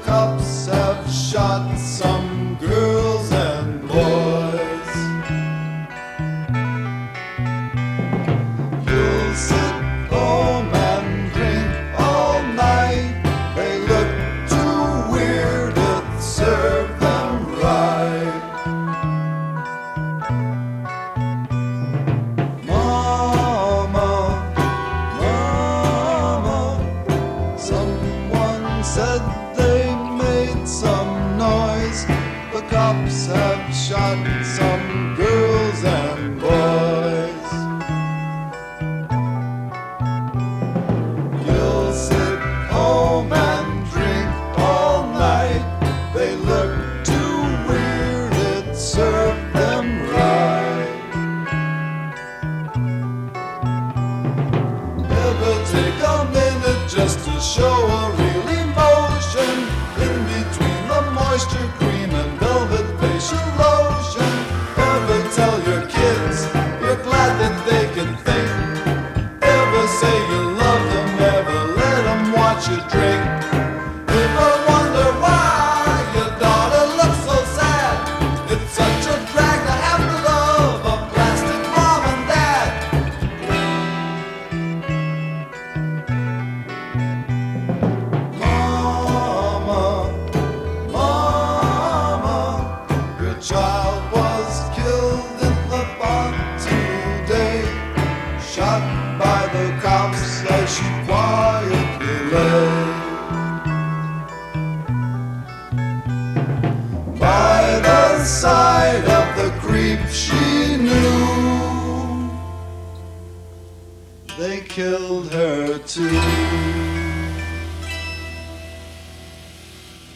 cops have shot some girls and boys. You'll sit home and drink all night. They look too weird, it served them right. Mama, Mama, someone said they made some noise. The cops have shot some girls and boys. You'll sit home and drink all night. They look too weird, it served them right. Ever take a minute just to show a real emotion in between the moisture cream and velvet facial lotion? Ever tell your kids you're glad that they can think? Ever say you love them? Ever let them watch you drink? Ever wonder why your daughter looks so sad? It's such a drag to have to love a plastic mom and dad. Mama, Mama, your child was killed in the barn today, shot by the cops as she quietly lay. By the side of the creep she knew, they killed her too.